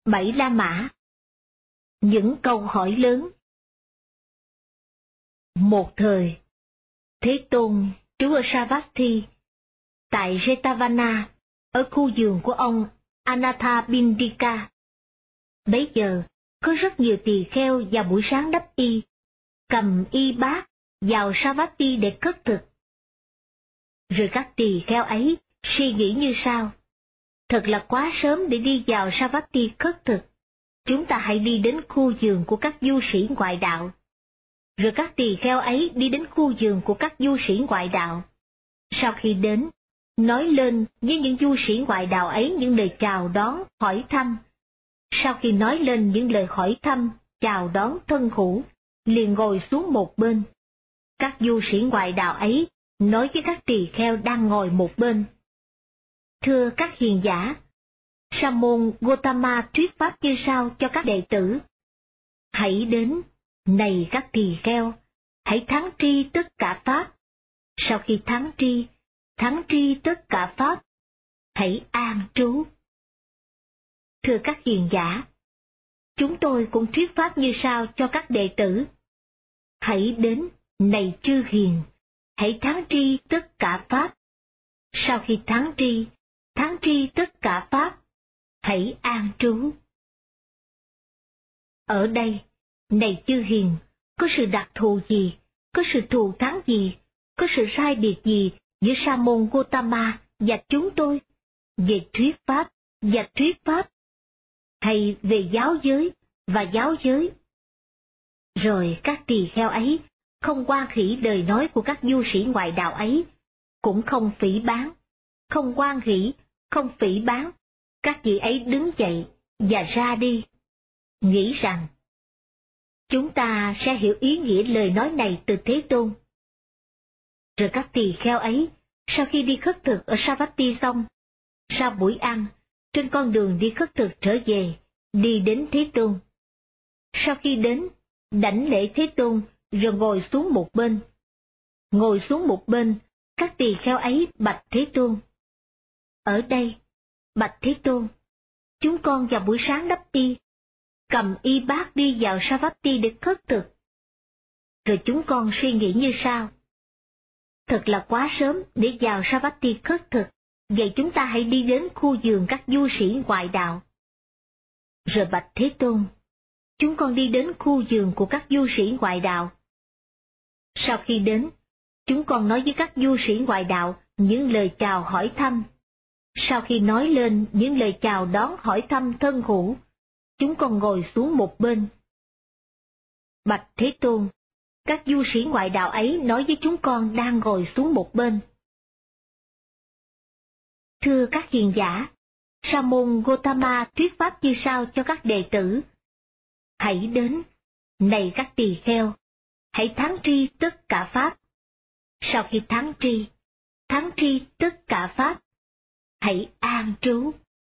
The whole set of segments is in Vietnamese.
7 La Mã. Những câu hỏi lớn. Một thời, Thế Tôn trú ở Savatthi, tại Jetavana, ở khu vườn của ông Anathapindika. Bấy giờ, có rất nhiều tỳ kheo vào buổi sáng đắp y, cầm y bát vào Savatthi để khất thực. Rồi các tỳ kheo ấy suy nghĩ như sau: thật là quá sớm để đi vào Savatthi khất thực, chúng ta hãy đi đến khu vườn của các du sĩ ngoại đạo. Rồi các tỳ kheo ấy đi đến khu vườn của các du sĩ ngoại đạo. Sau khi đến, nói lên với những du sĩ ngoại đạo ấy những lời chào đón, hỏi thăm. Sau khi nói lên những lời hỏi thăm, chào đón thân hữu, liền ngồi xuống một bên. Các du sĩ ngoại đạo ấy nói với các tỳ kheo đang ngồi một bên: thưa các hiền giả, Sa môn Gotama thuyết pháp như sau cho các đệ tử: hãy đến, này các tỳ kheo, hãy thắng tri tất cả pháp. Sau khi thắng tri tất cả pháp, hãy an trú. Thưa các hiền giả, chúng tôi cũng thuyết pháp như sau cho các đệ tử: hãy đến, này chư hiền, hãy thắng tri tất cả pháp. Sau khi thắng tri tất cả pháp, hãy an trú. Ở đây, này chư hiền, có sự đặc thù gì, có sự thù thắng gì, có sự sai biệt gì giữa Sa môn Gotama và chúng tôi, về thuyết pháp và thuyết pháp, hay về giáo giới và giáo giới? Rồi các tỳ kheo ấy không hoan hỷ lời nói của các du sĩ ngoại đạo ấy, cũng không phỉ báng, không hoan hỷ, không phỉ báng. Các vị ấy đứng dậy và ra đi, nghĩ rằng chúng ta sẽ hiểu ý nghĩa lời nói này từ Thế Tôn. Rồi các tỳ kheo ấy, sau khi đi khất thực ở Savatthi xong, sau buổi ăn, trên con đường đi khất thực trở về, đi đến Thế Tôn. Sau khi đến, đảnh lễ Thế Tôn, rồi ngồi xuống một bên. Ngồi xuống một bên, các tỳ kheo ấy bạch Thế Tôn: ở đây, bạch Thế Tôn, chúng con vào buổi sáng đắp y, cầm y bát đi vào Savatthi để khất thực. Rồi chúng con suy nghĩ như sau: thật là quá sớm để vào Savatthi khất thực, vậy chúng ta hãy đi đến khu vườn các du sĩ ngoại đạo. Rồi bạch Thế Tôn, chúng con đi đến khu vườn của các du sĩ ngoại đạo. Sau khi đến, chúng con nói với các du sĩ ngoại đạo những lời chào hỏi thăm. Sau khi nói lên những lời chào đón hỏi thăm thân hữu, chúng con ngồi xuống một bên. Bạch Thế Tôn, các du sĩ ngoại đạo ấy nói với chúng con đang ngồi xuống một bên: thưa các hiền giả, Sa môn Gotama thuyết pháp như sau cho các đệ tử: hãy đến, này các tỳ kheo, hãy thắng tri tất cả pháp. Sau khi thắng tri tất cả pháp, hãy an trú.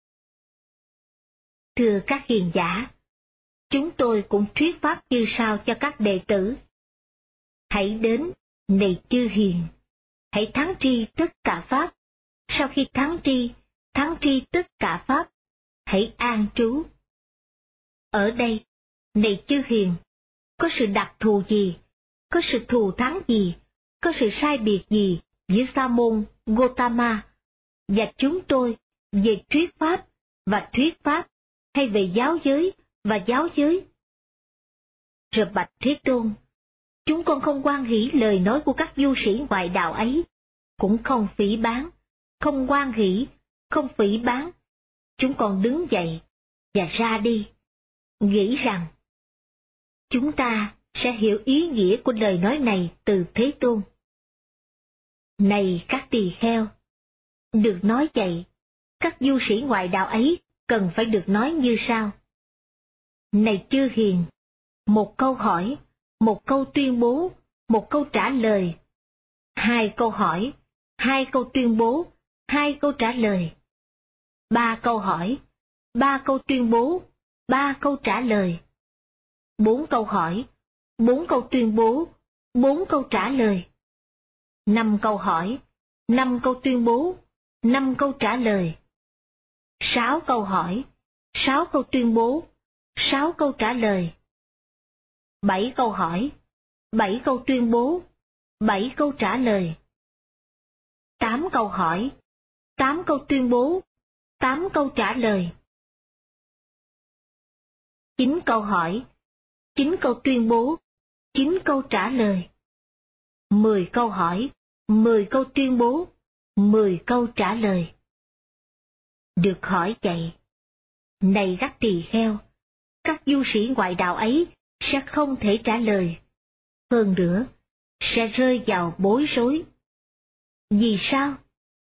Thưa các hiền giả, chúng tôi cũng thuyết pháp như sau cho các đệ tử: hãy đến, này chư hiền, hãy thắng tri tất cả pháp. Sau khi thắng tri tất cả pháp, hãy an trú. Ở đây, này chư hiền, có sự đặc thù gì, có sự thù thắng gì, có sự sai biệt gì giữa Sa môn Gotama và chúng tôi về thuyết pháp và thuyết pháp, hay về giáo giới và giáo giới? Rồi bạch Thế Tôn, chúng con không hoan hỷ lời nói của các du sĩ ngoại đạo ấy, cũng không phỉ báng, không hoan hỷ, không phỉ báng. Chúng con đứng dậy và ra đi, nghĩ rằng chúng ta sẽ hiểu ý nghĩa của lời nói này từ Thế Tôn. Này các tỳ kheo, được nói vậy, các du sĩ ngoại đạo ấy cần phải được nói như sau: này chư hiền, một câu hỏi, một câu tuyên bố, một câu trả lời. Hai câu hỏi, hai câu tuyên bố, hai câu trả lời. Ba câu hỏi, ba câu tuyên bố, ba câu trả lời. Bốn câu hỏi, bốn câu tuyên bố, bốn câu trả lời. Năm câu hỏi, năm câu tuyên bố, năm câu trả lời. 6 câu hỏi, 6 câu tuyên bố, 6 câu trả lời. 7 câu hỏi, 7 câu tuyên bố, 7 câu trả lời. 8 câu hỏi, 8 câu tuyên bố, 8 câu trả lời. 9 câu hỏi, 9 câu tuyên bố, 9 câu trả lời. 10 câu hỏi, 10 câu tuyên bố, 10 câu trả lời. Được hỏi vậy, này các tỳ kheo, các du sĩ ngoại đạo ấy sẽ không thể trả lời. Hơn nữa, sẽ rơi vào bối rối. Vì sao?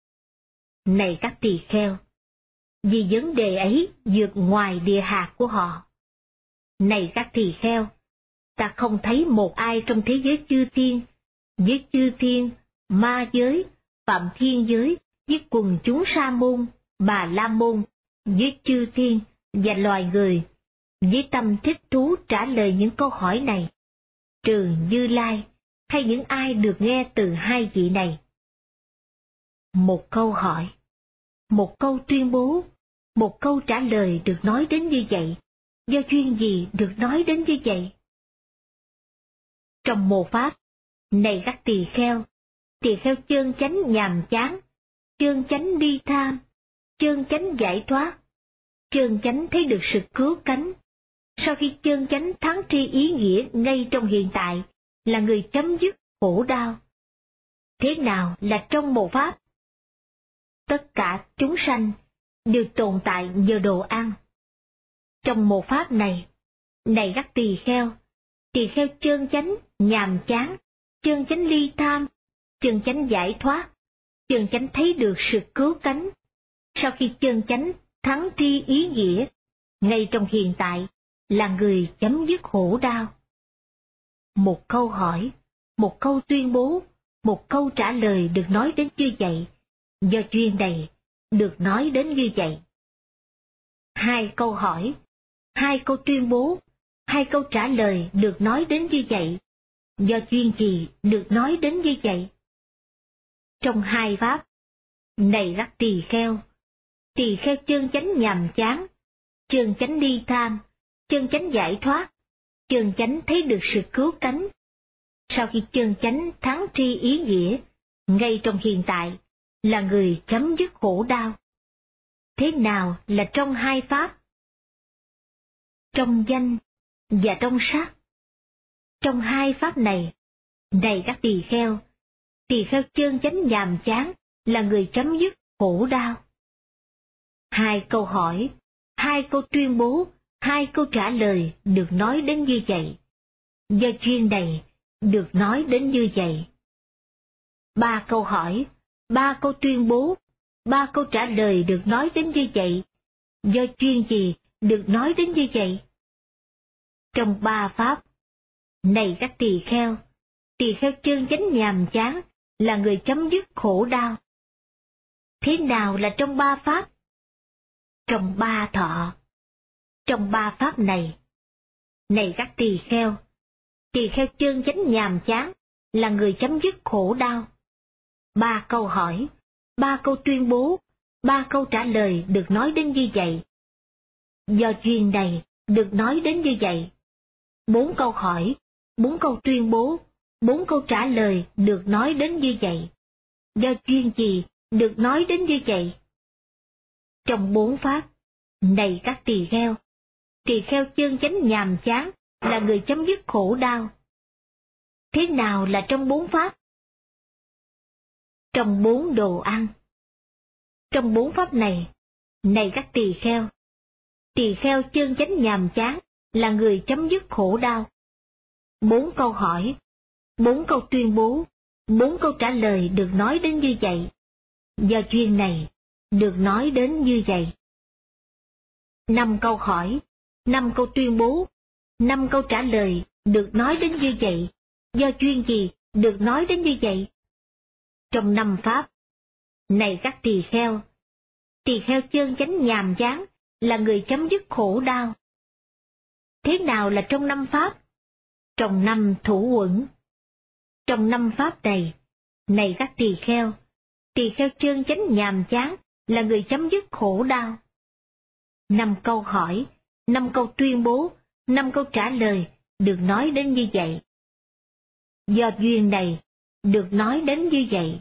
Này các tỳ kheo, vì vấn đề ấy vượt ngoài địa hạt của họ. Này các tỳ kheo, ta không thấy một ai trong thế giới chư thiên, với chư thiên, ma giới, phạm thiên giới, với quần chúng sa môn, bà la môn, với chư thiên và loài người, với tâm thích thú trả lời những câu hỏi này, trừ Như Lai hay những ai được nghe từ hai vị này. Một câu hỏi, một câu tuyên bố, một câu trả lời được nói đến như vậy, do duyên gì được nói đến như vậy? Trong mô pháp, này các tỳ kheo chân chánh nhàm chán, chân chánh bi tham, chân chánh giải thoát, chân chánh thấy được sự cứu cánh. Sau khi chân chánh thắng tri ý nghĩa ngay trong hiện tại là người chấm dứt khổ đau. Thế nào là trong mô pháp? Tất cả chúng sanh đều tồn tại nhờ đồ ăn. Trong mô pháp này, này các tỳ kheo chân chánh nhàm chán, chân chánh ly tham, chân chánh giải thoát, chân chánh thấy được sự cứu cánh. Sau khi chân chánh thắng tri ý nghĩa, ngay trong hiện tại là người chấm dứt khổ đau. Một câu hỏi, một câu tuyên bố, một câu trả lời được nói đến như vậy, do duyên này được nói đến như vậy. 2 câu hỏi, 2 câu tuyên bố, 2 câu trả lời được nói đến như vậy, do duyên gì được nói đến như vậy? Trong 2 pháp, này các tỳ kheo chân chánh nhàm chán, chân chánh ly tham, chân chánh giải thoát, chân chánh thấy được sự cứu cánh. Sau khi chân chánh thắng tri ý nghĩa, ngay trong hiện tại là người chấm dứt khổ đau. Thế nào là trong 2 pháp? Trong danh và trong sắc. Trong 2 pháp này, này các tỳ kheo chân chánh nhàm chán là người chấm dứt khổ đau. 2 câu hỏi, 2 câu tuyên bố, 2 câu trả lời được nói đến như vậy. Do duyên này được nói đến như vậy. 3 câu hỏi, 3 câu tuyên bố, 3 câu trả lời được nói đến như vậy. Do duyên gì được nói đến như vậy? Trong 3 pháp, này các tỳ kheo chân chánh nhàm chán là người chấm dứt khổ đau. Thế nào là trong 3 pháp? Trong 3 thọ. Trong 3 pháp này, này các tỳ kheo chân chánh nhàm chán là người chấm dứt khổ đau. 3 câu hỏi, 3 câu tuyên bố, 3 câu trả lời được nói đến như vậy. Do duyên này được nói đến như vậy. 4 câu hỏi, 4 câu tuyên bố, 4 câu trả lời được nói đến như vậy. Do duyên gì được nói đến như vậy? Trong 4 pháp, này các tỳ kheo chân chánh nhàm chán là người chấm dứt khổ đau. Thế nào là trong 4 pháp? Trong 4 đồ ăn. Trong 4 pháp này, này các tỳ kheo chân chánh nhàm chán là người chấm dứt khổ đau. 4 câu hỏi, 4 câu tuyên bố, 4 câu trả lời được nói đến như vậy. Do duyên này được nói đến như vậy. 5 câu hỏi, 5 câu tuyên bố, 5 câu trả lời được nói đến như vậy. Do duyên gì được nói đến như vậy? Trong 5 pháp, này các tỳ kheo chân chánh nhàm chán là người chấm dứt khổ đau. Thế nào là trong 5 pháp? Trong 5 thủ uẩn. Trong 5 pháp này, này các tỳ kheo chân chánh nhàm chán là người chấm dứt khổ đau. 5 câu hỏi, 5 câu tuyên bố, 5 câu trả lời được nói đến như vậy. Do duyên này, được nói đến như vậy.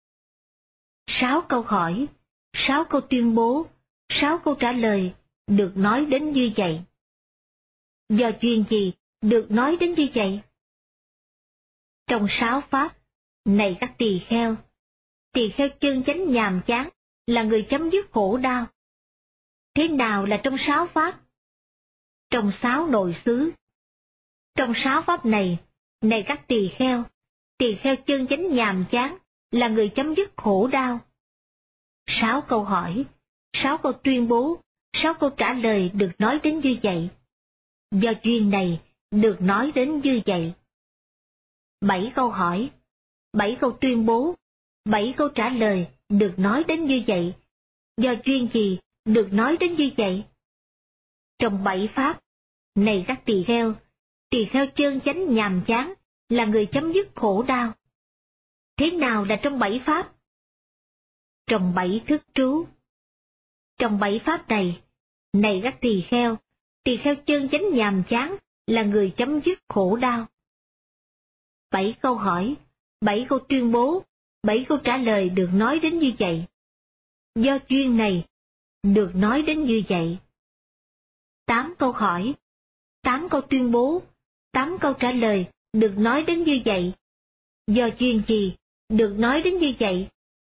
6 câu hỏi, 6 câu tuyên bố, 6 câu trả lời được nói đến như vậy. Do duyên gì được nói đến như vậy? Trong 6 pháp, này các tỳ kheo chân chánh nhàm chán là người chấm dứt khổ đau. Thế nào là trong 6 pháp? Trong 6 nội xứ. Trong 6 pháp này, này các tỳ kheo chân chánh nhàm chán là người chấm dứt khổ đau. 6 câu hỏi, 6 câu tuyên bố, 6 câu trả lời được nói đến như vậy. Do duyên này, được nói đến như vậy. 7 câu hỏi, 7 câu tuyên bố, 7 câu trả lời được nói đến như vậy. Do duyên gì được nói đến như vậy? Trong 7 pháp, này các tỳ kheo chân chánh nhàm chán là người chấm dứt khổ đau. Thế nào là trong 7 pháp? Trong 7 thức trú. Trong 7 pháp này, này các tỳ kheo chân chánh nhàm chán là người chấm dứt khổ đau. 7 câu hỏi, 7 câu tuyên bố, 7 câu trả lời được nói đến như vậy. Do duyên này, được nói đến như vậy. 8 câu hỏi, 8 câu tuyên bố, 8 câu trả lời được nói đến như vậy. Do duyên gì được nói đến như vậy?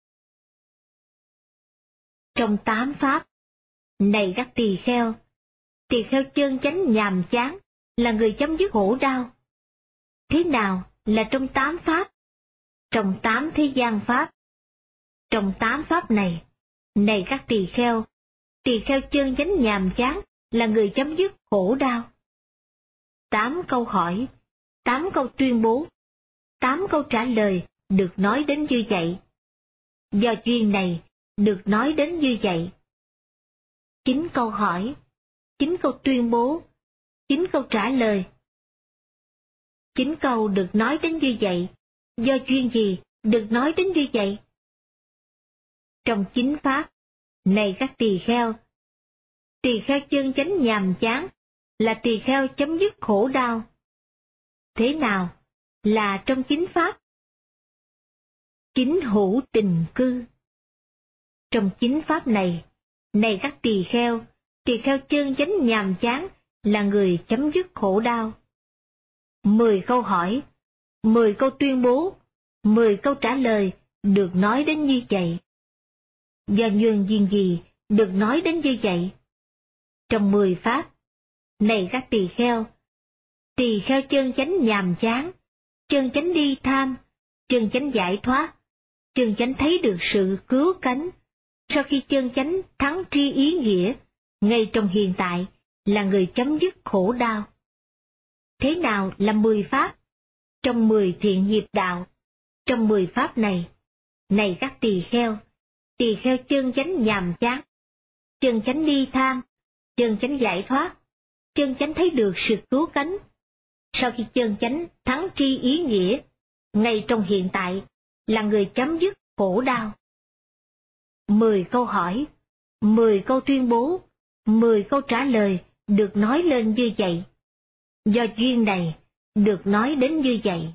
Trong 8 pháp, này các tỳ kheo chân chánh nhàm chán là người chấm dứt khổ đau. Thế nào là trong 8 pháp? Trong 8 thế gian pháp. Trong 8 pháp này các tỳ kheo chân chánh nhàm chán là người chấm dứt khổ đau. 8 câu hỏi, 8 câu tuyên bố, 8 câu trả lời được nói đến như vậy. Do duyên này, được nói đến như vậy. 9 câu hỏi, 9 câu tuyên bố, 9 câu trả lời. 9 câu được nói đến như vậy. Do duyên gì được nói đến như vậy? Trong 9 pháp, này các tỳ kheo chân chánh nhàm chán là tỳ kheo chấm dứt khổ đau. Thế nào là trong 9 pháp? 9 hữu tình cư. Trong 9 pháp này các tỳ kheo chân chánh nhàm chán là người chấm dứt khổ đau. 10 câu hỏi, 10 câu tuyên bố, 10 câu trả lời được nói đến như vậy. Do duyên duyên gì được nói đến như vậy? Trong 10 pháp, này các tỳ kheo chân chánh nhàm chán, chân chánh ly tham, chân chánh giải thoát, chân chánh thấy được sự cứu cánh. Sau khi chân chánh thắng tri ý nghĩa, ngay trong hiện tại là người chấm dứt khổ đau. Thế nào là 10 pháp? Trong 10 thiện nghiệp đạo, trong 10 pháp này các tỳ kheo chân chánh nhàm chán, chân chánh ly tham, chân chánh giải thoát, chân chánh thấy được sự cứu cánh. Sau khi chân chánh thắng tri ý nghĩa, ngay trong hiện tại là người chấm dứt khổ đau. 10 câu hỏi, 10 câu tuyên bố, 10 câu trả lời được nói lên như vậy. Do duyên này, được nói đến như vậy.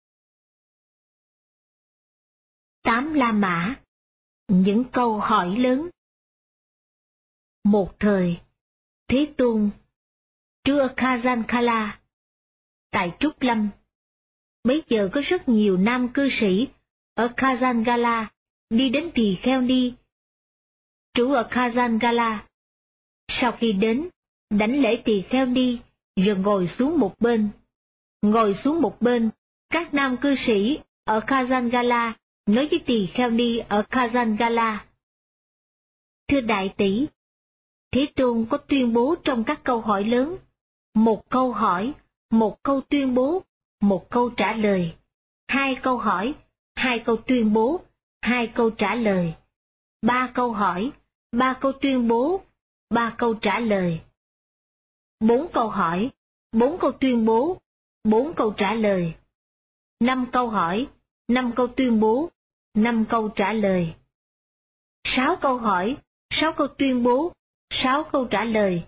8 La Mã. Những câu hỏi lớn. Một thời, Thế Tôn trú ở Khajankala, tại Trúc Lâm. Bấy giờ có rất nhiều nam cư sĩ ở Khajankala đi đến Tỳ Kheo Ni, trú ở Khajankala. Sau khi đến, đảnh lễ Tỳ Kheo Ni, rồi ngồi xuống một bên. Ngồi xuống một bên, các nam cư sĩ ở Khajankala nói với Tỳ Kheo Ni ở Khajankala: Thưa đại tỷ, Thế Tôn có tuyên bố trong các câu hỏi lớn, một câu hỏi, một câu tuyên bố, một câu trả lời, 2 câu hỏi, 2 câu tuyên bố, 2 câu trả lời, 3 câu hỏi, 3 câu tuyên bố, 3 câu trả lời, 4 câu hỏi, 4 câu tuyên bố, 4 câu trả lời, 5 câu hỏi, 5 câu tuyên bố, 5 câu trả lời, 6 câu hỏi, 6 câu tuyên bố, 6 câu trả lời.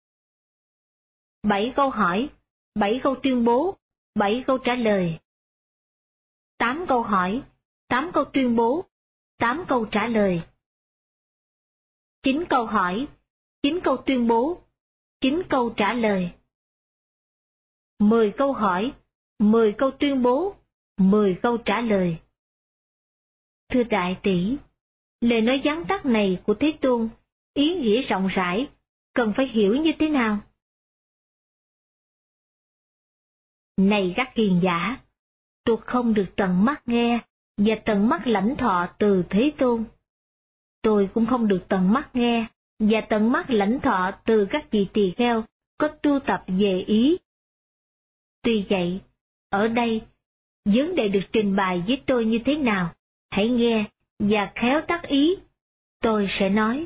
7 câu hỏi, 7 câu tuyên bố, 7 câu trả lời. 8 câu hỏi, 8 câu tuyên bố, 8 câu trả lời. 9 câu hỏi, 9 câu tuyên bố, 9 câu trả lời. 10 câu hỏi, 10 câu tuyên bố, 10 câu trả lời. Thưa đại tỷ, lời nói vắn tắt này của Thế Tôn, ý nghĩa rộng rãi, cần phải hiểu như thế nào? Này các hiền giả, tôi không được tận mắt nghe và tận mắt lãnh thọ từ Thế Tôn. Tôi cũng không được tận mắt nghe và tận mắt lãnh thọ từ các vị tỳ kheo có tu tập về ý. Tuy vậy, ở đây, vấn đề được trình bày với tôi như thế nào, hãy nghe và khéo tác ý. Tôi sẽ nói.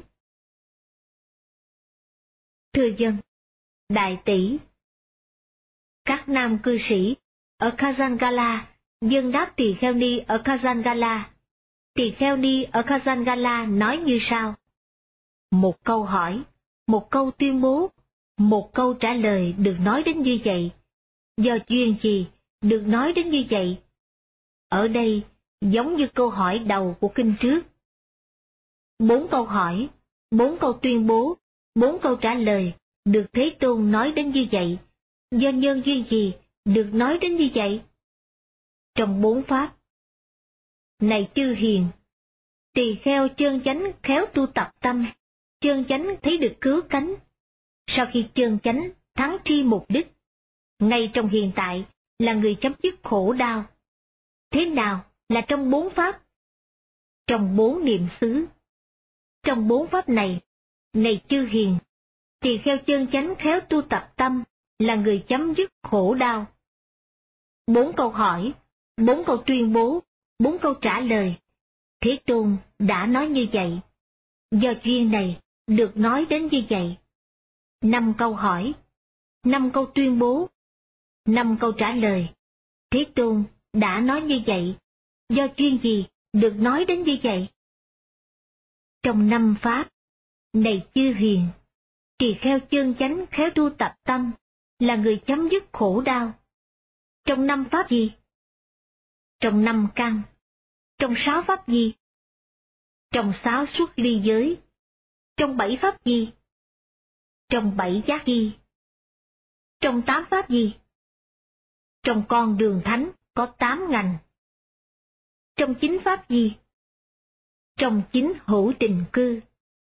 Thưa dân, đại tỷ, các nam cư sĩ ở Kajangala, dân đáp tỳ kheo ni ở Kajangala. Tỳ kheo ni ở Kajangala nói như sau. Một câu hỏi, một câu tuyên bố, một câu trả lời được nói đến như vậy. Do duyên gì được nói đến như vậy? Ở đây, giống như câu hỏi đầu của kinh trước. 4 câu hỏi, 4 câu tuyên bố, 4 câu trả lời được Thế Tôn nói đến như vậy. Do nhân duyên gì được nói đến như vậy? Trong 4 pháp. Này chư hiền, tỳ kheo chân chánh khéo tu tập tâm, chân chánh thấy được cứu cánh. Sau khi chân chánh thắng tri mục đích, ngay trong hiện tại là người chấm dứt khổ đau. Thế nào là trong 4 pháp? Trong 4 niệm xứ. Trong 4 pháp này, này chư hiền, tỳ kheo chân chánh khéo tu tập tâm là người chấm dứt khổ đau. 4 câu hỏi, 4 câu tuyên bố, 4 câu trả lời. Thế Tôn đã nói như vậy. Do duyên này được nói đến như vậy. 5 câu hỏi, 5 câu tuyên bố, 5 câu trả lời. Thế Tôn đã nói như vậy. Do duyên gì được nói đến như vậy? Trong 5 pháp, này chư hiền, tỳ kheo chân chánh khéo tu tập tâm là người chấm dứt khổ đau. Trong 5 pháp gì? Trong 5 căn. Trong 6 pháp gì? Trong 6 xuất ly giới. Trong 7 pháp gì? Trong 7 giác gì? Trong 8 pháp gì? Trong con đường thánh có 8 ngành. Trong 9 pháp gì? Trong 9 hữu tình cư.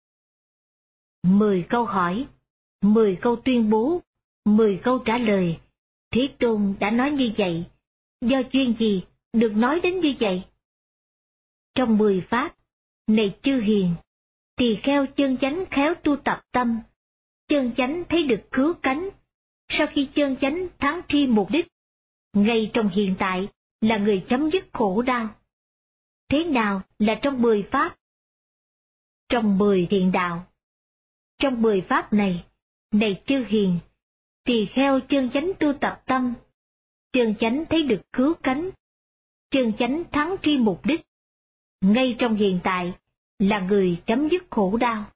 10 câu hỏi, 10 câu tuyên bố, 10 câu trả lời. Thế Tôn đã nói như vậy. Do duyên gì được nói đến như vậy? Trong 10 pháp, này chư hiền, tỳ kheo chân chánh khéo tu tập tâm, chân chánh thấy được cứu cánh. Sau khi chân chánh thắng tri mục đích, ngay trong hiện tại là người chấm dứt khổ đau. Thế nào là trong 10 pháp? Trong 10 thiện đạo. Trong 10 pháp này, này chư hiền, tỳ kheo chân chánh tu tập tâm, chân chánh thấy được cứu cánh, chân chánh thắng tri mục đích, ngay trong hiện tại là người chấm dứt khổ đau.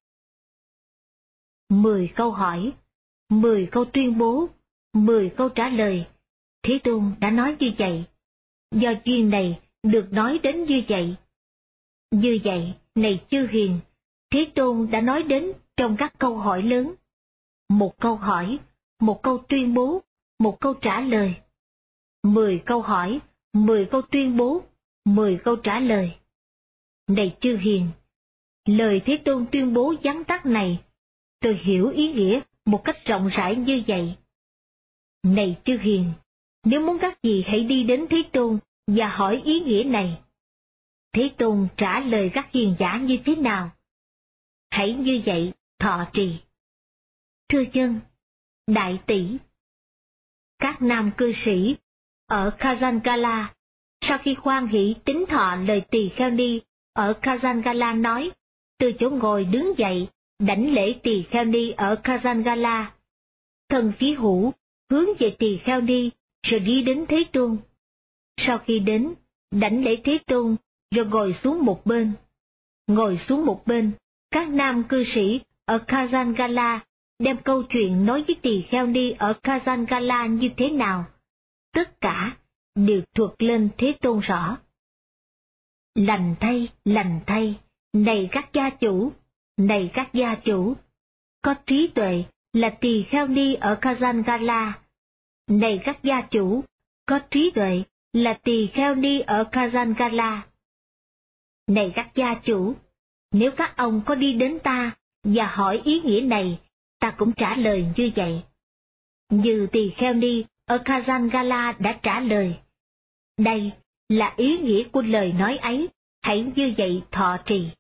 10 câu hỏi, 10 câu tuyên bố, 10 câu trả lời. Thế Tôn đã nói như vậy. Do duyên này được nói đến như vậy. Như vậy, này chư hiền, Thế Tôn đã nói đến trong các câu hỏi lớn. Một câu hỏi, một câu tuyên bố, một câu trả lời. 10 câu hỏi, 10 câu tuyên bố, 10 câu trả lời. Này chư hiền, lời Thế Tôn tuyên bố vắn tắt này, tôi hiểu ý nghĩa một cách rộng rãi như vậy. Này chư hiền, nếu muốn các vị hãy đi đến Thế Tôn và hỏi ý nghĩa này. Thế Tôn trả lời các hiền giả như thế nào? Hãy như vậy thọ trì. Thưa dân, đại tỷ, các nam cư sĩ ở Kajangala, sau khi khoan hỷ tín thọ lời tỳ kheo ni ở Kajangala nói, từ chỗ ngồi đứng dậy, đảnh lễ tỳ kheo ni ở Kajangala. Thân phía hữu hướng về tỳ kheo ni rồi đi đến Thế Tôn. Sau khi đến, đảnh lễ Thế Tôn rồi ngồi xuống một bên. Ngồi xuống một bên, các nam cư sĩ ở Kajangala đem câu chuyện nói với tỳ kheo ni ở Kajangala như thế nào, tất cả đều thuật lên Thế Tôn rõ. Lành thay, này các gia chủ, này các gia chủ, có trí tuệ là tỳ kheo ni ở Kajangala. Này các gia chủ, có trí tuệ là tỳ kheo ni ở Kajangala. Này các gia chủ, nếu các ông có đi đến ta và hỏi ý nghĩa này, ta cũng trả lời như vậy. Như tỳ kheo ni ở Kajangala đã trả lời. Đây là ý nghĩa của lời nói ấy, hãy như vậy thọ trì.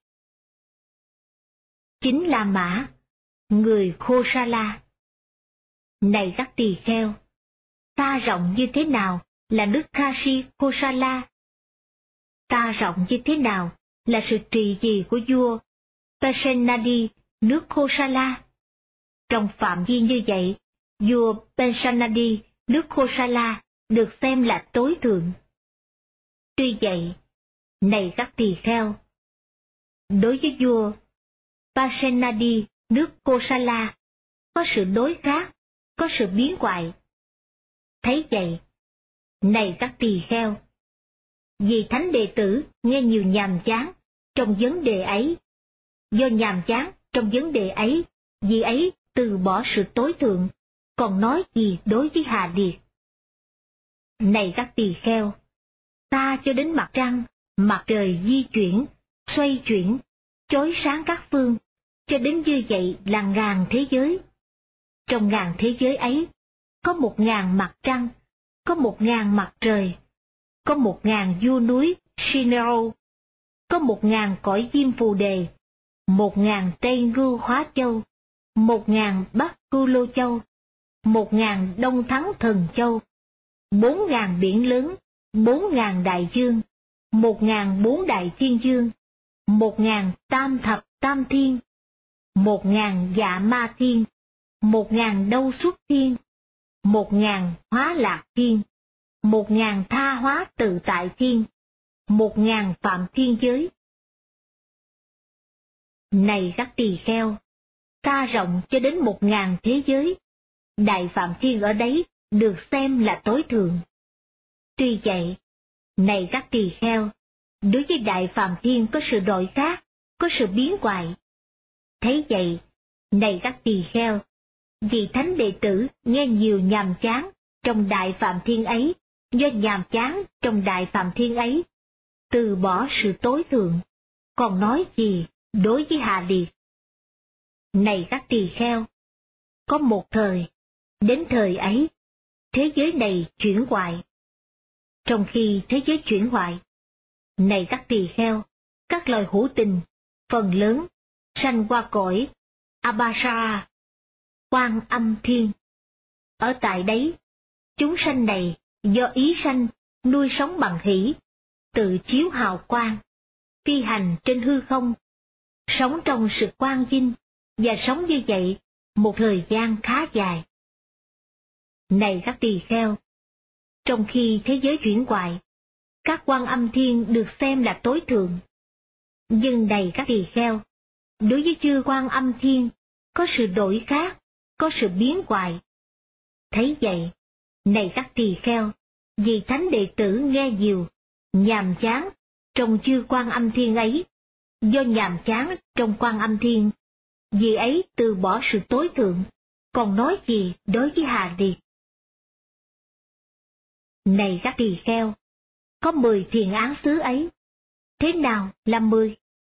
Chính là Mã, người Kosala. Này các tỳ kheo, ta rộng như thế nào là đức Kashi Kosala? Ta rộng như thế nào là sự trì trì của vua Pasenadi nước Kosala? Trong phạm vi như vậy, vua Pasenadi nước Kosala được xem là tối thượng. Tuy vậy, này các tỳ kheo, đối với vua Pasenadi nước Kosala, có sự đối khác, có sự biến hoại. Thấy vậy, này các tỳ kheo, vì thánh đệ tử nghe nhiều nhàm chán trong vấn đề ấy, do nhàm chán trong vấn đề ấy, vì ấy từ bỏ sự tối thượng, còn nói gì đối với Hà Điệt. Này các tỳ kheo, ta cho đến mặt trăng, mặt trời di chuyển, xoay chuyển, chói sáng các phương, cho đến như vậy là ngàn thế giới. Trong ngàn thế giới ấy, có 1000 mặt trăng, có 1000 mặt trời, có 1000 vua núi Shinero, có 1000 cõi diêm phù đề, 1000 Tây Ngưu Hóa Châu, 1000 Bắc Cư Lô Châu, 1000 Đông Thắng Thần Châu, 4000 biển lớn, 4000 đại dương, 1000 bốn đại thiên dương, 1000 tam thập tam thiên, 1000 dạ ma thiên, 1000 đâu xuất thiên, 1000 hóa lạc thiên, 1000 tha hóa tự tại thiên, 1000 phạm thiên giới. Này các tỳ kheo, ta rộng cho đến 1000 thế giới, đại phạm thiên ở đấy được xem là tối thượng. Tuy vậy, này các tỳ kheo, đối với đại phạm thiên có sự đổi khác, có sự biến hoại. Thấy vậy, này các tỳ kheo, vì thánh đệ tử nghe nhiều nhàm chán trong đại phạm thiên ấy, do nhàm chán trong đại phạm thiên ấy, từ bỏ sự tối thượng, còn nói gì đối với Hạ Liệt. Này các tỳ kheo, có một thời, đến thời ấy, thế giới này chuyển hoại. Trong khi thế giới chuyển hoại, này các tỳ kheo, các loài hữu tình, phần lớn, sanh qua cõi Abhasara, Quan Âm Thiên. Ở tại đấy, chúng sanh này do ý sanh nuôi sống bằng hỷ, tự chiếu hào quang, phi hành trên hư không, sống trong sự quang vinh, và sống như vậy một thời gian khá dài. Này các tỳ kheo, trong khi thế giới chuyển hoại, các Quan Âm Thiên được xem là tối thượng. Nhưng này các tỳ kheo, đối với chư Quan Âm Thiên, có sự đổi khác, có sự biến hoại. Thấy vậy, này các tỳ kheo, vì thánh đệ tử nghe nhiều, nhàm chán trong chư Quan Âm Thiên ấy, do nhàm chán trong Quan Âm Thiên, vì ấy từ bỏ sự tối thượng, còn nói gì đối với Hà Liệt. Này các tỳ kheo, có 10 thiền án xứ ấy. Thế nào là 10?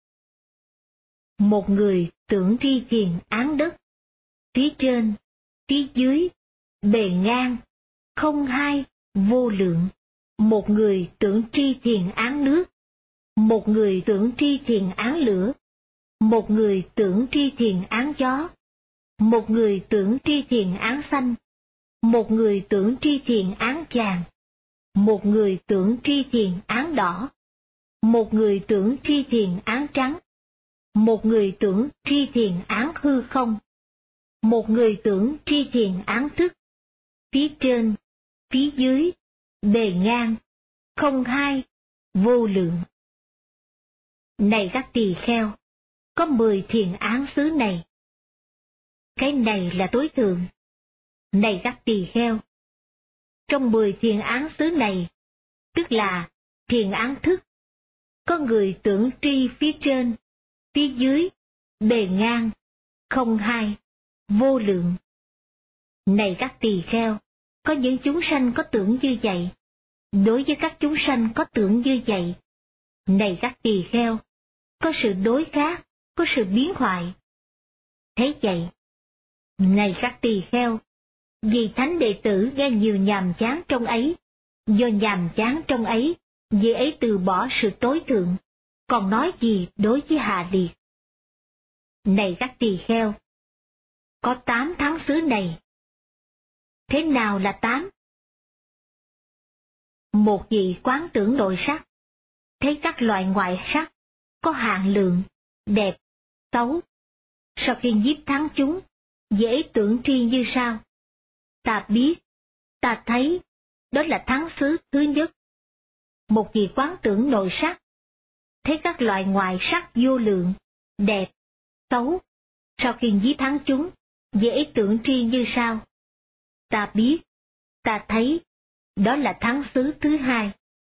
Một người tưởng tri thiền án đất, phía trên, phía dưới, bề ngang, không hai, vô lượng. Một người tưởng tri thiền án nước, một người tưởng tri thiền án lửa, một người tưởng tri thiền án gió, một người tưởng tri thiền án xanh, một người tưởng tri thiền án vàng, một người tưởng tri thiền án đỏ, một người tưởng tri thiền án trắng, một người tưởng tri thiền án hư không, một người tưởng tri thiền án thức, phía trên, phía dưới, bề ngang, không hai, vô lượng. Này các tỳ kheo, có 10 thiền án xứ này, cái này là tối thượng. Này các tỳ kheo, trong 10 thiền án xứ này, tức là thiền án thức, có người tưởng tri phía trên, phía dưới, bề ngang, không hai, vô lượng. Này các tỳ kheo, có những chúng sanh có tưởng như vậy. Đối với các chúng sanh có tưởng như vậy, này các tỳ kheo, có sự đối khác, có sự biến hoại. Thế vậy, này các tỳ kheo, vì thánh đệ tử nghe nhiều nhàm chán trong ấy, do nhàm chán trong ấy, vì ấy từ bỏ sự tối thượng, còn nói gì đối với hạ liệt. Này các tỳ kheo, có 8 tháng xứ này. Thế nào là 8? Một vị quán tưởng nội sắc, thấy các loại ngoại sắc, có hạn lượng, đẹp, xấu. Sau khi nhiếp thắng chúng, dễ tưởng tri như sau. Ta biết, ta thấy, đó là thắng xứ thứ nhất. Một vị quán tưởng nội sắc, thấy các loại ngoại sắc vô lượng, đẹp, xấu. Sau khi nhiếp thắng chúng, dễ tưởng tri như sau. Ta biết, ta thấy, đó là thắng xứ thứ hai.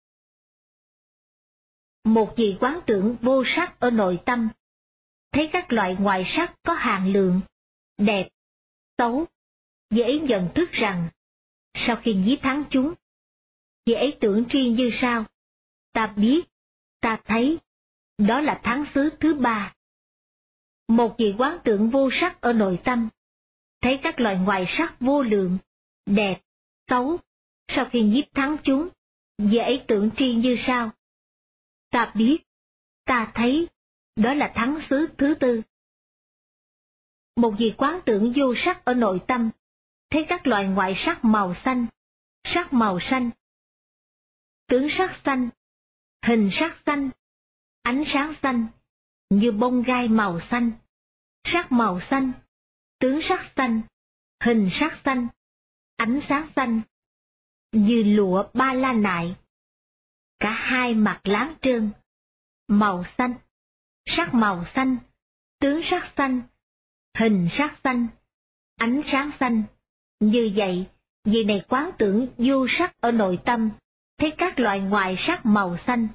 Một vị quán tưởng vô sắc ở nội tâm, thấy các loại ngoại sắc có hạn lượng, đẹp, xấu, dễ nhận thức rằng, sau khi nhiếp thắng chúng, dễ tưởng tri như sau. Ta biết, ta thấy, đó là thắng xứ thứ ba. Một vị quán tưởng vô sắc ở nội tâm, thấy các loại ngoại sắc vô lượng, đẹp, xấu, sau khi nhiếp thắng chúng, dễ tưởng tri như sau. Ta biết, ta thấy, đó là thắng xứ thứ tư. Một vị quán tưởng vô sắc ở nội tâm, thấy các loại ngoại sắc màu xanh, tướng sắc xanh, hình sắc xanh, ánh sáng xanh, như bông gai màu xanh, sắc màu xanh, tướng sắc xanh, hình sắc xanh, ánh sáng xanh, như lụa ba la nại. Cả hai mặt láng trơn, màu xanh, sắc màu xanh, tướng sắc xanh, hình sắc xanh, ánh sáng xanh. Như vậy, vị này quán tưởng vô sắc ở nội tâm, thấy các loại ngoại sắc màu xanh,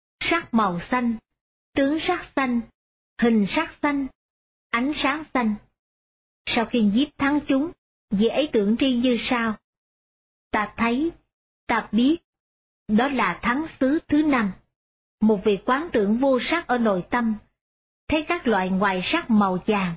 tướng sắc xanh, hình sắc xanh, ánh sáng xanh. Sau khi nhiếp thắng chúng, vị ấy tưởng tri như sau. Ta thấy, ta biết, đó là thắng xứ thứ năm. Một vị quán tưởng vô sắc ở nội tâm, thấy các loại ngoại sắc màu vàng,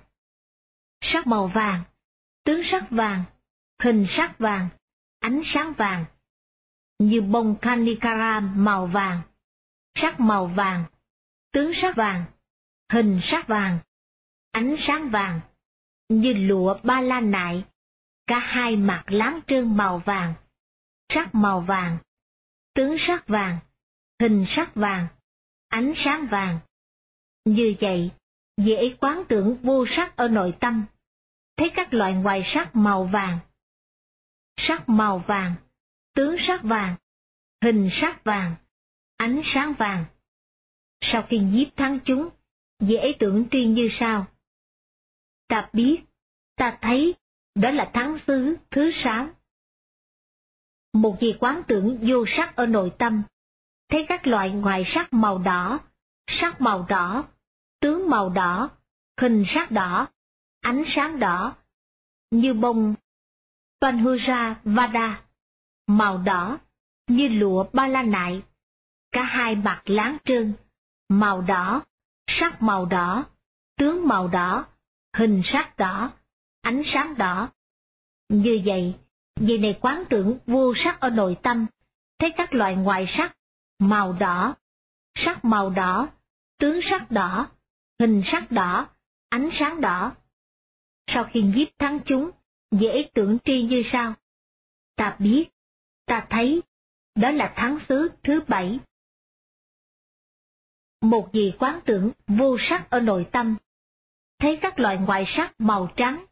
tướng sắc vàng, hình sắc vàng, ánh sáng vàng, như bông kanikaram màu vàng, sắc màu vàng, tướng sắc vàng, hình sắc vàng, ánh sáng vàng, như lụa ba la nại. Cả hai mặt láng trơn màu vàng, sắc màu vàng, tướng sắc vàng, hình sắc vàng, ánh sáng vàng. Như vậy, dễ quán tưởng vô sắc ở nội tâm, thấy các loại ngoại sắc màu vàng, tướng sắc vàng, hình sắc vàng, ánh sáng vàng. Sau khi nhiếp thắng chúng, dễ tưởng tri như sau. Ta biết, ta thấy, đó là thắng xứ thứ 6. Một vị quán tưởng vô sắc ở nội tâm, thấy các loại ngoại sắc màu đỏ, tướng màu đỏ, hình sắc đỏ, ánh sáng đỏ, như bông Panhuja Vada, màu đỏ, như lụa ba la nại. Cả hai mặt láng trơn, màu đỏ, sắc màu đỏ, tướng màu đỏ, hình sắc đỏ, ánh sáng đỏ. Như vậy, vị này quán tưởng vô sắc ở nội tâm, thấy các loại ngoại sắc, màu đỏ, tướng sắc đỏ, hình sắc đỏ, ánh sáng đỏ. Sau khi nhiếp thắng chúng, dễ tưởng tri như sau. Ta biết, ta thấy, đó là thắng xứ thứ 7. Một vị quán tưởng vô sắc ở nội tâm, thấy các loại ngoại sắc màu trắng,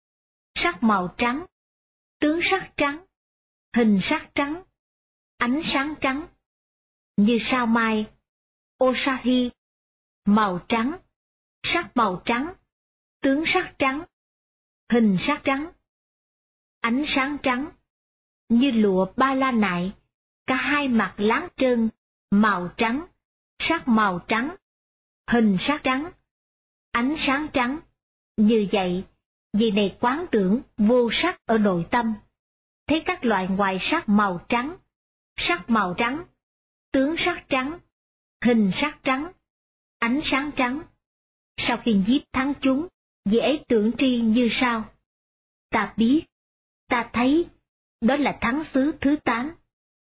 tướng sắc trắng, hình sắc trắng, ánh sáng trắng, như sao mai, Osahi, màu trắng, sắc màu trắng, tướng sắc trắng, hình sắc trắng, ánh sáng trắng, như lụa ba la nại, cả hai mặt láng trơn, màu trắng, sắc màu trắng, hình sắc trắng, ánh sáng trắng. Như vậy, vì này quán tưởng vô sắc ở nội tâm, thấy các loại ngoại sắc màu trắng, tướng sắc trắng, hình sắc trắng, ánh sáng trắng. Sau khi nhiếp thắng chúng, vì ấy tưởng tri như sau: ta biết, ta thấy, đó là thắng xứ thứ 8.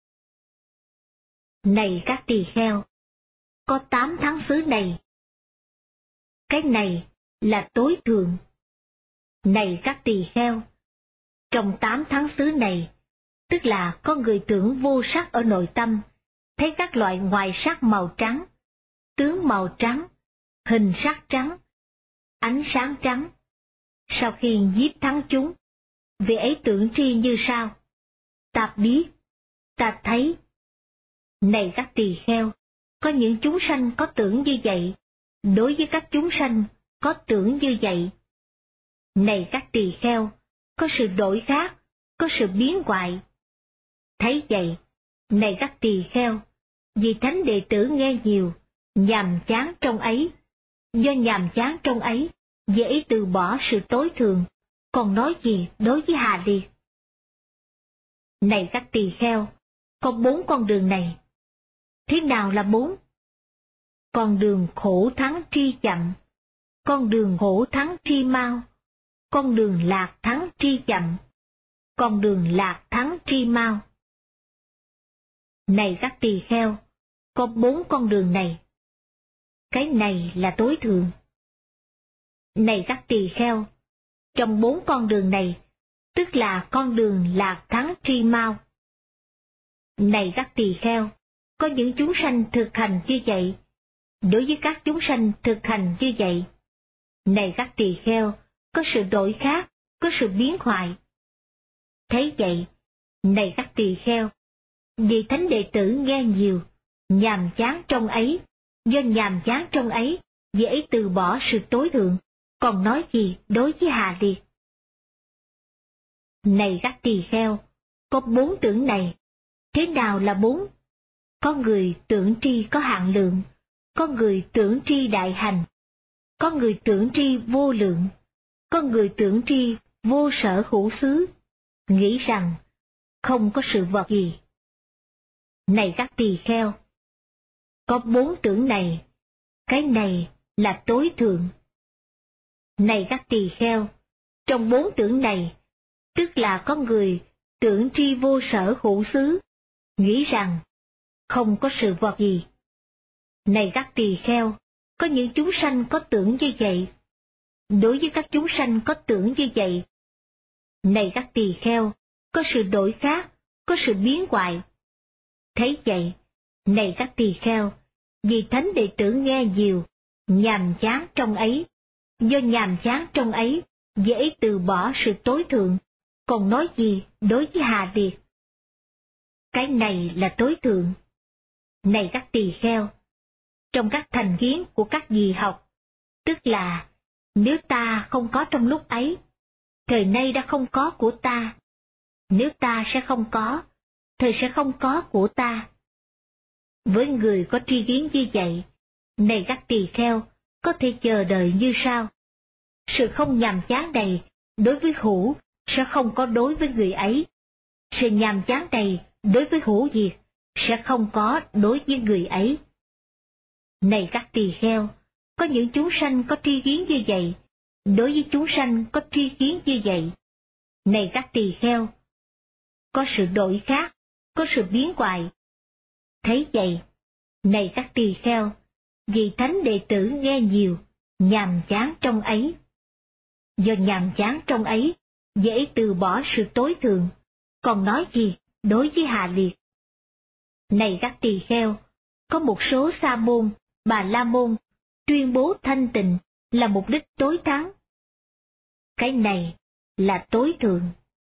Này các tỳ kheo, có 8 thắng xứ này. Cái này là tối thượng. Này các tỳ kheo, trong 8 thắng xứ này, tức là có người tưởng vô sắc ở nội tâm, thấy các loại ngoại sắc màu trắng, tướng màu trắng, hình sắc trắng, ánh sáng trắng. Sau khi nhiếp thắng chúng, vị ấy tưởng tri như sau: ta biết, ta thấy. Này các tỳ kheo, có những chúng sanh có tưởng như vậy, đối với các chúng sanh có tưởng như vậy. Này các tỳ kheo, có sự đổi khác, có sự biến hoại. Thấy vậy, này các tỳ kheo, vì thánh đệ tử nghe nhiều, nhàm chán trong ấy. Do nhàm chán trong ấy, dễ từ bỏ sự tối thượng, còn nói gì đối với Hà Liệt. Này các tỳ kheo, có 4 con đường này. Thế nào là 4? Con đường khổ thắng tri chậm, con đường khổ thắng tri mau, con đường lạc thắng tri chậm, con đường lạc thắng tri mau. Này các tỳ kheo, có 4 con đường này. Cái này là tối thượng. Này các tỳ kheo, trong 4 con đường này, tức là con đường lạc thắng tri mau. Này các tỳ kheo, có những chúng sanh thực hành như vậy, đối với các chúng sanh thực hành như vậy. Này các tỳ kheo, có sự đổi khác, có sự biến hoại. Thấy vậy, này các tỳ kheo, vì thánh đệ tử nghe nhiều, nhàm chán trong ấy, do nhàm chán trong ấy, dễ từ bỏ sự tối thượng, còn nói gì đối với Hà Liệt. Này các tỳ kheo, có 4 tưởng này. Thế nào là 4? Có người tưởng tri có hạn lượng, có người tưởng tri đại hành, có người tưởng tri vô lượng, có người tưởng tri vô sở hữu xứ, nghĩ rằng không có sự vật gì. Này các tỳ kheo, có 4 tưởng này, cái này là tối thượng. Này các tỳ kheo, trong 4 tưởng này, tức là có người tưởng tri vô sở hữu xứ, nghĩ rằng không có sự vật gì. Này các tỳ kheo, có những chúng sanh có tưởng như vậy. Đối với các chúng sanh có tưởng như vậy. Này các tỳ kheo, có sự đổi khác, có sự biến hoại. Thấy vậy, này các tỳ kheo, vì thánh đệ tử nghe nhiều, nhàm chán trong ấy. Do nhàm chán trong ấy, dễ từ bỏ sự tối thượng, còn nói gì đối với Hà Liệt. Cái này là tối thượng. Này các tỳ kheo, trong các thành kiến của các vị học, tức là nếu ta không có trong lúc ấy, thời nay đã không có của ta. Nếu ta sẽ không có, thời sẽ không có của ta. Với người có tri kiến như vậy, này các tỳ kheo, có thể chờ đợi như sau. Sự không nhàm chán này đối với hữu sẽ không có đối với người ấy. Sự nhàm chán này đối với hữu diệt sẽ không có đối với người ấy. Này các tỳ kheo, có những chúng sanh có tri kiến như vậy, đối với chúng sanh có tri kiến như vậy. Này các tỳ kheo, có sự đổi khác, có sự biến hoại. Thấy vậy, này các tỳ kheo, vì thánh đệ tử nghe nhiều, nhàm chán trong ấy. Do nhàm chán trong ấy, dễ từ bỏ sự tối thượng, còn nói gì đối với Hà Liệt. Này các tỳ kheo, có một số sa môn, bà la môn, tuyên bố thanh tịnh là mục đích tối thắng. Cái này là tối thượng.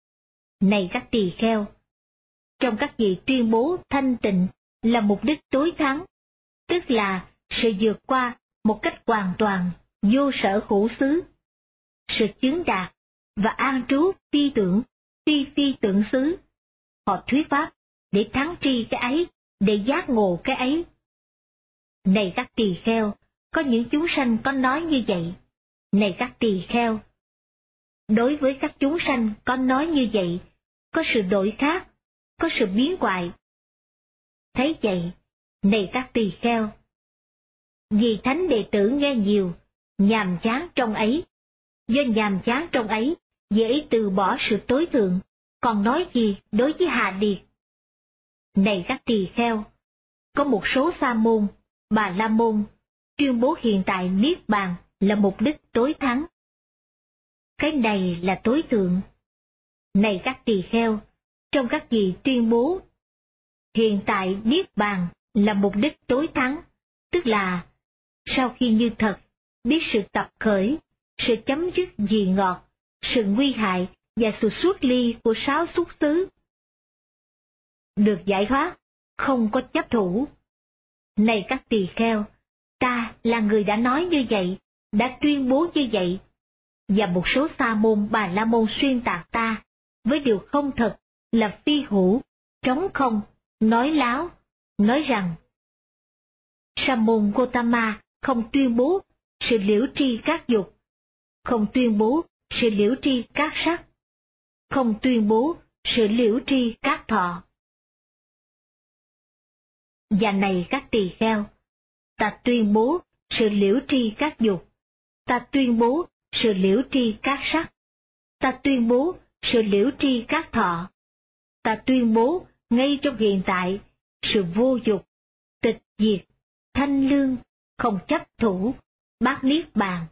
Này các tỳ kheo, trong các vị tuyên bố thanh tịnh là mục đích tối thắng, tức là sự vượt qua một cách hoàn toàn, vô sở hữu xứ. Sự chứng đạt, và an trú phi tưởng xứ. Họ thuyết pháp để thắng tri cái ấy, để giác ngộ cái ấy. Này các tỳ kheo, có những chúng sanh có nói như vậy. Này các tỳ kheo, đối với các chúng sanh có nói như vậy, có sự đổi khác, có sự biến hoại. Thấy vậy, này các tỳ kheo, vì thánh đệ tử nghe nhiều, nhàm chán trong ấy. Do nhàm chán trong ấy, dễ từ bỏ sự tối thượng, còn nói gì đối với hạ liệt. Này các tỳ kheo, có một số sa môn, bà la môn, tuyên bố hiện tại niết bàn là mục đích tối thắng. Cái này là tối thượng. Này các tỳ kheo, trong các vị tuyên bố hiện tại niết bàn là mục đích tối thắng, tức là sau khi như thật biết sự tập khởi, sự chấm dứt dị ngọt, sự nguy hại và sự xuất ly của 6 xúc xứ, được giải thoát, không có chấp thủ. Này các tỳ kheo, ta là người đã nói như vậy, đã tuyên bố như vậy, và một số sa môn bà la môn xuyên tạc ta với điều không thật, là phi hữu, trống không, nói láo, nói rằng sa môn Gotama không tuyên bố sự liễu tri các dục, không tuyên bố sự liễu tri các sắc, không tuyên bố sự liễu tri các thọ. Và này các tỳ kheo, ta tuyên bố sự liễu tri các dục, ta tuyên bố sự liễu tri các sắc, ta tuyên bố sự liễu tri các thọ, ta tuyên bố ngay trong hiện tại sự vô dục, tịch diệt, thanh lương, không chấp thủ, bát niết bàn.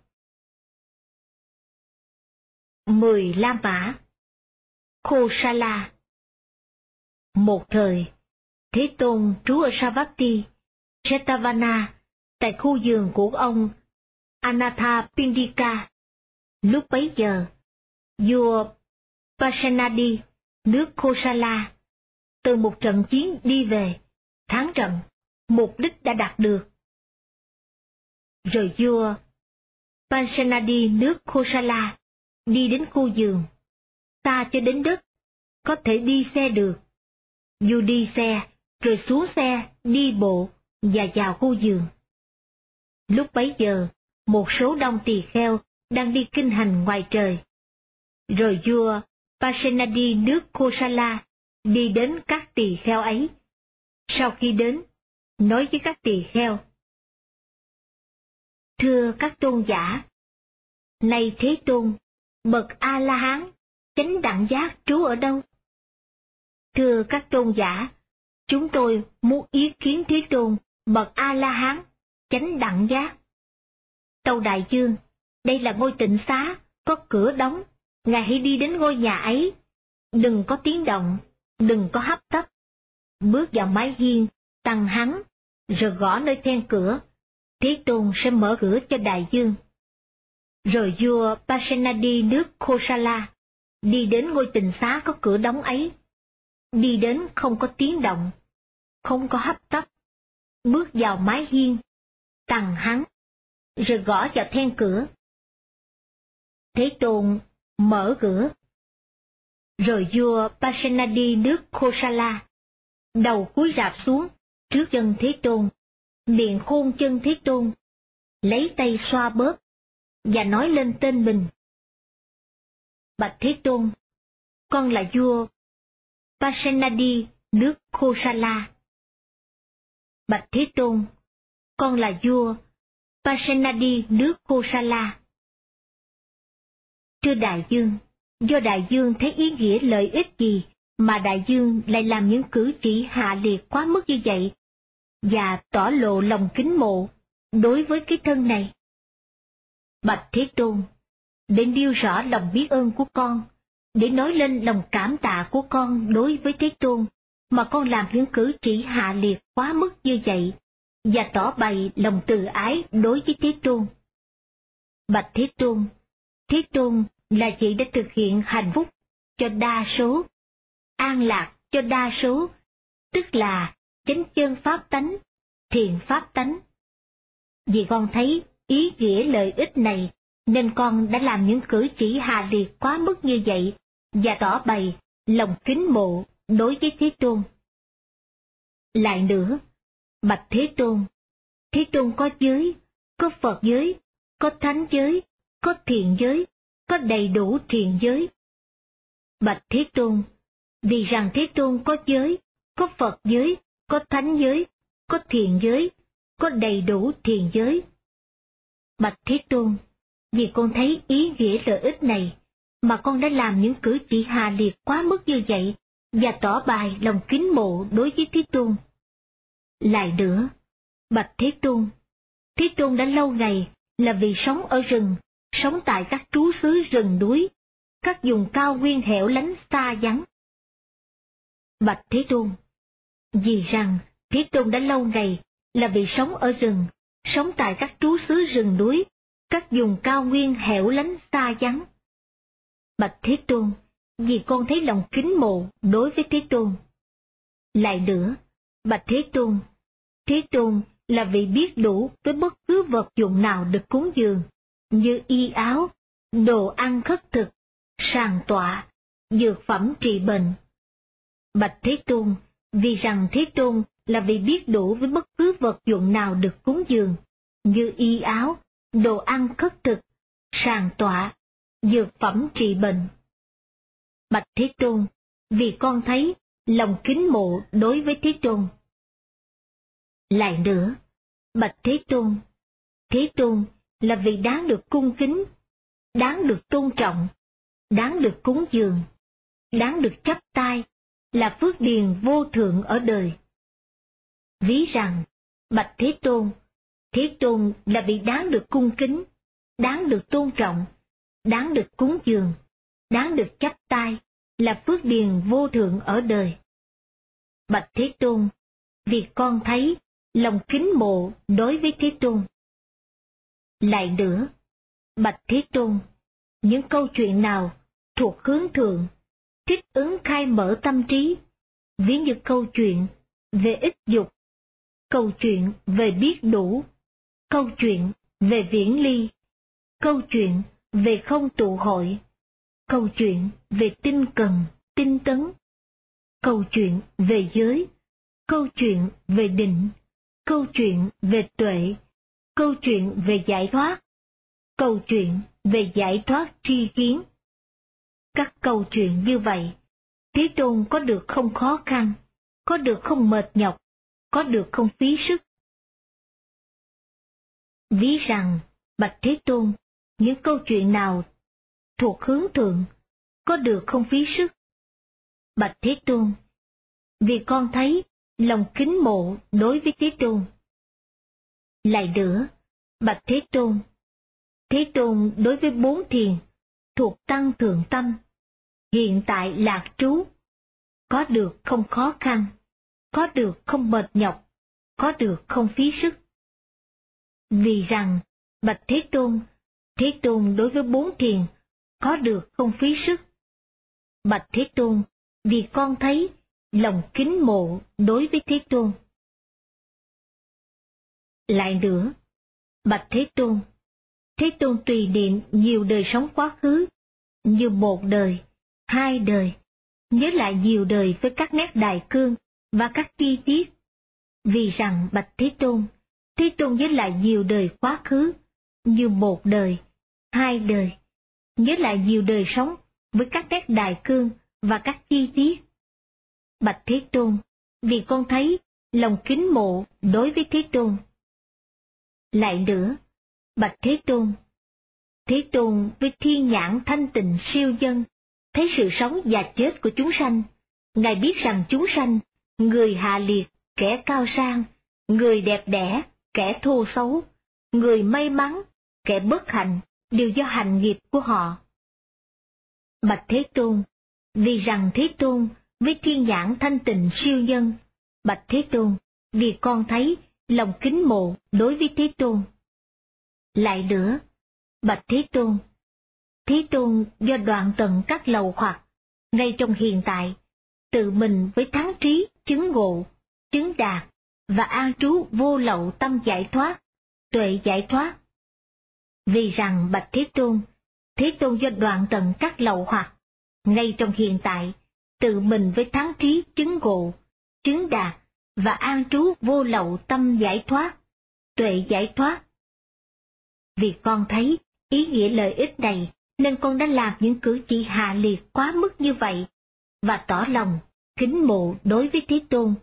10 La Mã. Kosala. Một thời, Thế Tôn trú ở Savatthi, Jetavana, tại khu vườn của ông Anathapindika. Lúc bấy giờ, vua Pasenadi, nước Kosala, từ một trận chiến đi về, thắng trận, mục đích đã đạt được. Rồi vua Pasenadi nước Kosala đi đến khu vườn, xa cho đến đất, có thể đi xe được. Vua đi xe, rồi xuống xe, đi bộ, và vào khu vườn. Lúc bấy giờ, một số đông tỳ kheo đang đi kinh hành ngoài trời. Rồi vua Pasenadi nước Kosala đi đến các tỳ kheo ấy. Sau khi đến, nói với các tỳ kheo: Thưa các tôn giả, này Thế Tôn, bậc A-la-hán, chánh đẳng giác trú ở đâu? Thưa các tôn giả, chúng tôi muốn ý kiến Thế Tôn, bậc A-la-hán, chánh đẳng giác. Tâu Đại Dương, đây là ngôi tịnh xá, có cửa đóng, ngài hãy đi đến ngôi nhà ấy, đừng có tiếng động, đừng có hấp tấp. Bước vào mái hiên, tăng hắn, rồi gõ nơi then cửa, Thế Tôn sẽ mở cửa cho Đại Dương. Rồi vua Pasenadi nước Kosala đi đến ngôi tịnh xá có cửa đóng ấy, đi đến không có tiếng động, không có hấp tấp, bước vào mái hiên, tăng hắn, rồi gõ vào then cửa. Thế Tôn mở cửa. Rồi vua Pasenadi nước Kosala đầu cúi rạp xuống trước chân Thế Tôn, miệng khôn chân Thế Tôn, lấy tay xoa bóp và nói lên tên mình: Bạch Thế Tôn, con là vua Pasenadi nước Kosala. Bạch Thế Tôn, con là vua Pasenadi nước Kosala. Thưa Đại Dương, do Đại Dương thấy ý nghĩa lợi ích gì mà Đại Dương lại làm những cử chỉ hạ liệt quá mức như vậy, và tỏ lộ lòng kính mộ đối với cái thân này? Bạch Thế Tôn, để nêu rõ lòng biết ơn của con, để nói lên lòng cảm tạ của con đối với Thế Tôn, mà con làm những cử chỉ hạ liệt quá mức như vậy, và tỏ bày lòng từ ái đối với Thế Tôn. Bạch Thế Tôn là vị đã thực hiện hạnh phúc cho đa số, an lạc cho đa số, tức là chánh chân pháp tánh, thiện pháp tánh. Vì con thấy ý nghĩa lợi ích này nên con đã làm những cử chỉ hà liệt quá mức như vậy và tỏ bày lòng kính mộ đối với Thế Tôn. Lại nữa, bạch Thế Tôn có giới, có Phật giới, có thánh giới, có thiện giới, có đầy đủ thiện giới. Bạch Thế Tôn, vì rằng Thế Tôn có giới, có Phật giới, có thánh giới, có thiện giới, có đầy đủ thiện giới. Bạch Thế Tôn, vì con thấy ý nghĩa lợi ích này, mà con đã làm những cử chỉ hà liệt quá mức như vậy, và tỏ bày lòng kính mộ đối với Thế Tôn. Lại nữa, bạch Thế Tôn đã lâu ngày là vì sống ở rừng, sống tại các trú xứ rừng núi, các vùng cao nguyên hẻo lánh xa vắng. Bạch Thế Tôn, vì rằng Thế Tôn đã lâu ngày là vì sống ở rừng, sống tại các trú xứ rừng núi, các vùng cao nguyên hẻo lánh xa vắng. Bạch Thế Tôn, vì con thấy lòng kính mộ đối với Thế Tôn. Lại nữa, bạch Thế Tôn là vì biết đủ với bất cứ vật dụng nào được cúng dường, như y áo, đồ ăn khất thực, sàng tọa, dược phẩm trị bệnh. Bạch Thế Tôn, vì rằng Thế Tôn là vì biết đủ với bất cứ vật dụng nào được cúng dường, như y áo, đồ ăn khất thực, sàng tọa, dược phẩm trị bệnh. Bạch Thế Tôn, vì con thấy lòng kính mộ đối với Thế Tôn. Lại nữa, bạch Thế Tôn là vì đáng được cung kính, đáng được tôn trọng, đáng được cúng dường, đáng được chắp tay, là phước điền vô thượng ở đời. Ví rằng, bạch Thế Tôn là vì đáng được cung kính, đáng được tôn trọng, đáng được cúng dường, đáng được chắp tay, là phước điền vô thượng ở đời. Bạch Thế Tôn, vì con thấy lòng kính mộ đối với Thế Tôn. Lại nữa, bạch Thế Tôn, những câu chuyện nào thuộc hướng thượng, thích ứng khai mở tâm trí, ví như câu chuyện về ích dục, câu chuyện về biết đủ, câu chuyện về viễn ly, câu chuyện về không tụ hội, câu chuyện về tinh cần, tinh tấn, câu chuyện về giới, câu chuyện về định, câu chuyện về tuệ, câu chuyện về giải thoát, câu chuyện về giải thoát tri kiến. Các câu chuyện như vậy, Thế Tôn có được không khó khăn, có được không mệt nhọc, có được không phí sức. Ví rằng, bạch Thế Tôn, những câu chuyện nào thuộc hướng thượng, có được không phí sức. Bạch Thế Tôn, vì con thấy lòng kính mộ đối với Thế Tôn. Lại nữa, bạch Thế Tôn đối với bốn thiền, thuộc tăng thượng tâm, hiện tại lạc trú, có được không khó khăn, có được không mệt nhọc, có được không phí sức. Vì rằng, bạch Thế Tôn đối với bốn thiền, có được không phí sức. Bạch Thế Tôn, vì con thấy lòng kính mộ đối với Thế Tôn. Lại nữa, bạch Thế Tôn tùy niệm nhiều đời sống quá khứ, như một đời, hai đời, nhớ lại nhiều đời với các nét đại cương và các chi tiết. Vì rằng bạch Thế Tôn nhớ lại nhiều đời quá khứ, như một đời, hai đời, nhớ lại nhiều đời sống với các nét đại cương và các chi tiết. Bạch Thế Tôn, vì con thấy lòng kính mộ đối với Thế Tôn. Lại nữa, bạch Thế Tôn với thiên nhãn thanh tịnh siêu dân, thấy sự sống và chết của chúng sanh. Ngài biết rằng chúng sanh, người hạ liệt, kẻ cao sang, người đẹp đẽ, kẻ thô xấu, người may mắn, kẻ bất hạnh, đều do hành nghiệp của họ. Bạch Thế Tôn, vì rằng Thế Tôn với thiên nhãn thanh tịnh siêu nhân, bạch Thế Tôn, vì con thấy lòng kính mộ đối với Thế Tôn. Lại nữa, bạch Thế Tôn do đoạn tận các lầu hoặc, ngay trong hiện tại, tự mình với thắng trí, chứng ngộ, chứng đạt, và an trú vô lậu tâm giải thoát, tuệ giải thoát. Vì rằng bạch Thế Tôn do đoạn tận các lậu hoặc, ngay trong hiện tại, tự mình với thắng trí chứng ngộ, chứng đạt, và an trú vô lậu tâm giải thoát, tuệ giải thoát. Vì con thấy ý nghĩa lợi ích này, nên con đã làm những cử chỉ hạ liệt quá mức như vậy, và tỏ lòng kính mộ đối với Thế Tôn.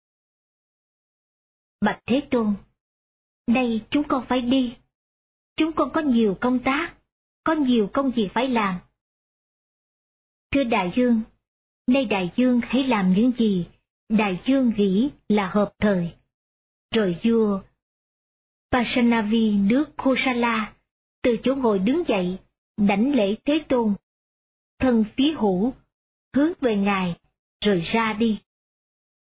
Bạch Thế Tôn, nay chúng con phải đi. Chúng con có nhiều công tác, có nhiều công việc phải làm. Thưa Đại Dương, nay Đại Dương hãy làm những gì Đại Dương nghĩ là hợp thời. Rồi vua Parsanavi nước Kosala từ chỗ ngồi đứng dậy, đảnh lễ Thế Tôn, thân phí hữu, hướng về Ngài, rồi ra đi.